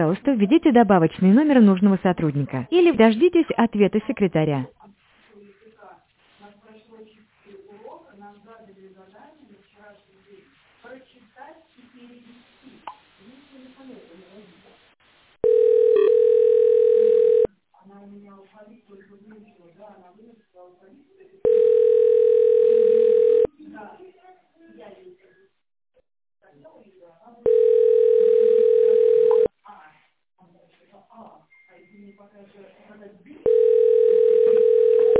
Пожалуйста, введите добавочный номер нужного сотрудника или дождитесь ответа секретаря.